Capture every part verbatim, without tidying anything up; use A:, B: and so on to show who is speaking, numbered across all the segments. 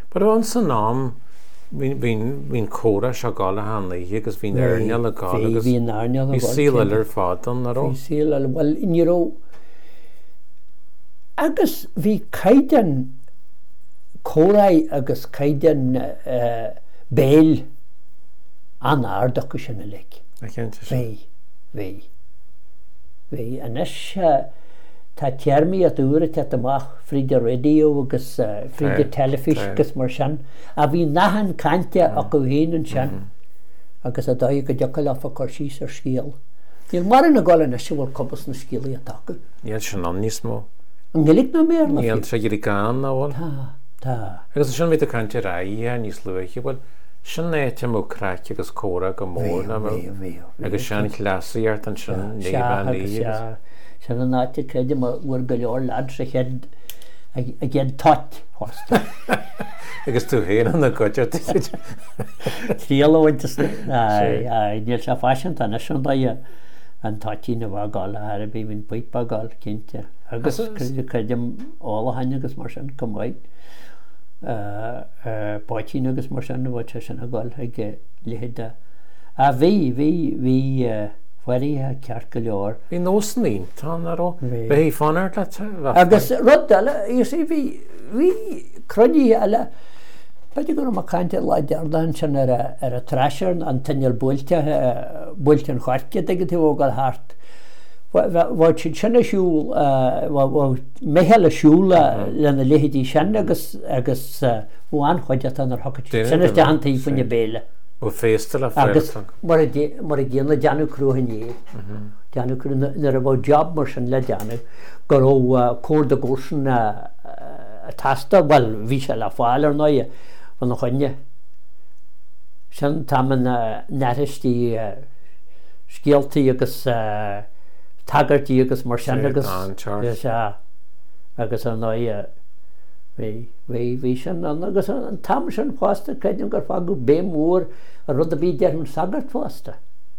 A: But on san nám hín córa se gála hána agus hín airneal a gála agus
B: hín airneal a
A: gála. Hí síl ar fádan na ró?
B: Hí síl ar, well, ní ró. Agus hí caidan córaí agus caidan uh, béil an ardach sin a leik.
A: A chénta sin?
B: Bhí, bhí. Bhí, anis uh, tá tearmí a dúra te amach fríde radio agus uh, fríde telefís agus mar sin. A bhí nahan cante a go héanaan sin. Agus a dói go deocail afa corsís ar scíal. Níl mar in a gáil na siúil cobas na scíalaí a tacu.
A: Níl sin an níos mó?
B: An gilic na mér na.
A: Níl tre gyda gan na bhil?
B: Tá, tá.
A: Agus sin bhí a cante rai a níos luiche, bhil sin néite mó craci agus córa go mór na bhil. Agus sin chlásí ar tan sin néban líos.
B: Sin an náte creide mar go leor lad sa chéad a ghéad tot hosta.
A: Agus tú héan an na gote.
B: Tríalhaintas níl se fáisiant an sin da an totí na bhá gáil a ar a bí hín buipa gáil cinnte. Agus creidem ála haine agus mar sin cumhaid. Báití agus mar sin na bhaite sin a gáil ag lihéide. A bhí, bhí, bhí Fuirí ceart go leor.
A: Bhí nós nín tá na ró? Bhí fanart le?
B: Agus rud eile, bhí cruní eile, beidir go ma cante le deardan sin ar a trasir an tinneal búilte, búilte an chuirce ag tí bhógal hart. Bhid sin sinna siúl, méhel a siúla lena lihéidí sin agus bháin chuide an ar hocad. Sinna deantaí fanne béle.
A: O féistal a
B: agus mar a ggéanna deanú cruúhané. Deanú cruúna nar a bh job mar sin le deanú gur ó cór a gúsin a tasta, well, bhí se le fáil ar náide fan na chuine. Sin tam an neiristí scéaltaí agus tagartí agus mar sin agus agus an náide Bhí sin agus an tam sin fásta creidim gur fá go bé mór a rud a bí dearm sagart fásta.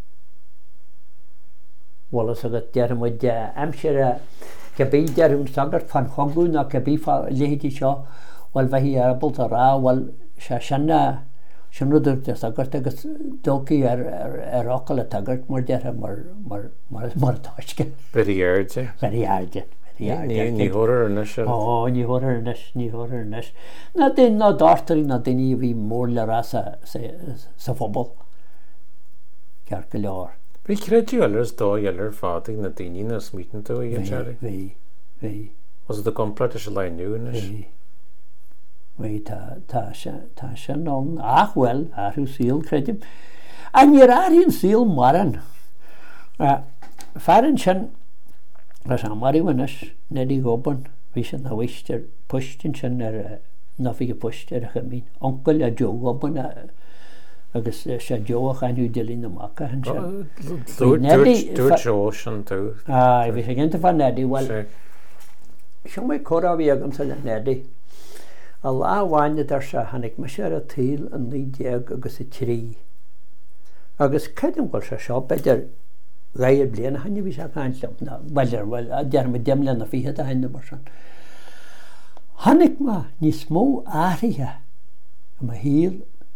B: Walas agad dearm oed amsir ge bí dearm sagart fan chongún a ge bí léhétí seo wal bheithí arbalt a rá wal se sinna sin ruidir de sagart agus dócaí ar ácail a tagart mar dearm mar táisce.
A: Very airde?
B: Very airde.
A: Ní hórar ar nes?
B: Ó, ní hórar ar nes, ní hórar ar nes. Na dyn na dátarí na dynní bhí mór le rá sa fóbal. Cear go leor.
A: Bhí creidú eilers dó eilr fádaigh na dynní na smítan tú i ghearri?
B: Bhí, bhí.
A: Was it a complet is a leiniú nes?
B: Bhí. Bhí tá sin an ach well arú síl creidim. A níor áiríonn síl maran. Faran sin Ras an marí wanas nedí goban hí sin a bhaistir puistin sin ar na bhí puist ar a chamín. Oncail a Jo goban agus sé Jo a chainú dilín amach an sin.
A: Dúir Jo sin tú?
B: Á, bhí sé ginta fan nedí, well, seo mé córa bhí agam sa le nedí. A lá bhaine ar se hanig me sé ar a tíl an nídeag agus a trí. Agus caidim bhil se seo beidir Gair blian a hanne bhí se gáintlem na bhailir bhil a dearm deimle na fihe a hanne mar sin. Hannig ma ní smó áirithe a ma híl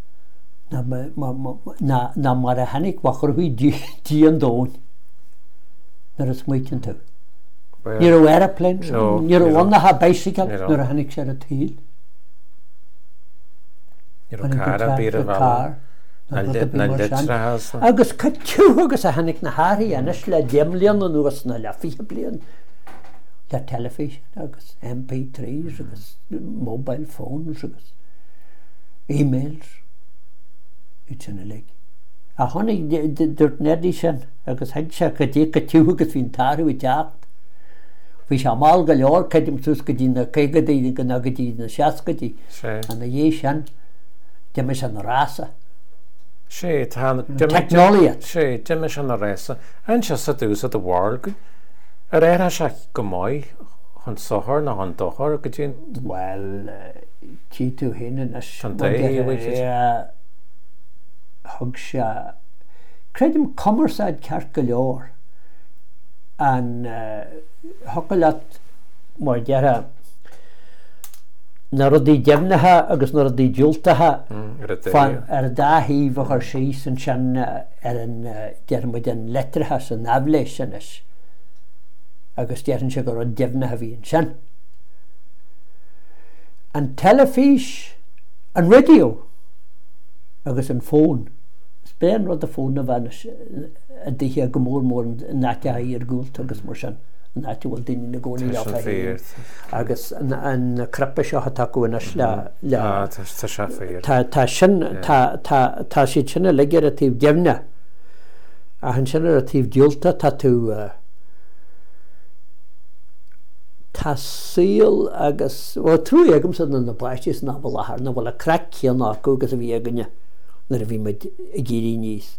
B: na mar a hannig wachar bhí dí an dóin nar a smuitin tú. Níor ó aeroplane, níor ó bhana ha bicycle nar a hannig sé a tíl.
A: Níor ó car a bír a bhela.
B: Agus catú agus a hannig na háirí anis le deimlíon an nuas na le fihe blian le telefís agus M P threes agus mobile phones agus e-mails ut sin a le. A honnig dúirt nedí sin agus heid se go dtí catú agus hín tarú i teacht. Bhí se máil go leor caidim tús go dtí na caigadí go na go dtí na seacadí an na dhé sin deime an rása.
A: sé
B: Technoliaad.
A: sé deime an a résa an se sa dús a bhhar ar éire se go máid chun sothar na an dochar go dtíon?
B: Well, tí tú hinne na thug se creidim commerceid ceart go leor an thocalat mar dearra na rudí deimnathe agus na rudí diúltathe ar dá híomh ar sí san sin ar an dearmid an letrathe san nabléis sinis agus dearan se gur an deimnathe bhíon sin. An telefís, an radio agus an fón. Spéan rud a fón a bhain a dtithe go mór mór an náte ar gúilt agus mar sin. Náte bhfuil daoine na gcónaí le agus an crappa seo atá gonas le tá sin tá siad sinna leigir a tíobh deimne a an sinna a tíobh diúlta tá tú tá síl agus ó trú agam san na báistis ná bhfuil lethar na bhfuil a crack chéanna acu agus a bhí aganne nar a bhí muid i géirí níos.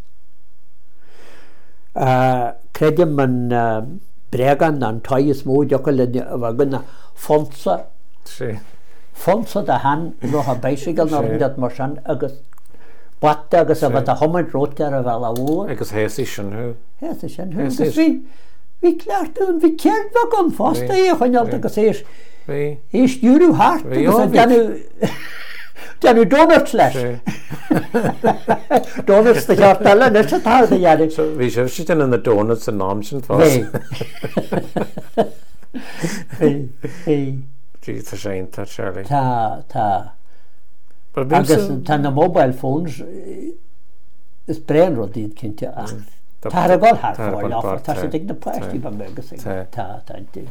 B: Creidim an bregan an taithas mó deocha le bhagan na fonsa fonsa a han roth a béisigal ná bhíad mar sin agus bata agus a bheit a thomaid róte ar a bhil a bhua
A: agus héasí sin thu
B: héasí sin thu agus bhí bhí cleartún bhí ceart bh an fásta í a chuinealt agus éis éis dúrú hart agus deanú donuts leis donuts de cheart eile nes a tá a dhearú
A: bhí sibh si in na donuts an nám sin fás tí tá séanta Shirley
B: tá tá agus tá na mobile phones is brean rodíad cinnte ach tá a gáil thar fáil áfar tá sé dig na pleistí ba megus tá tá tú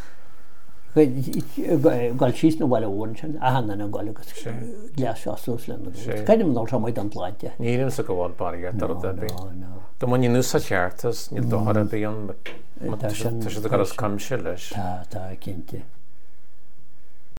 B: gáil síos na bhile óin sin a hanna na gáil agus gleas seo súslan caiidim ná tá maid an pláinte.
A: Nílim sa go bháil baríige tar a bí. Tá man ní sa cheartas ní dohar a bíon tá sé go as cam se leis.
B: Tá tá cinnte.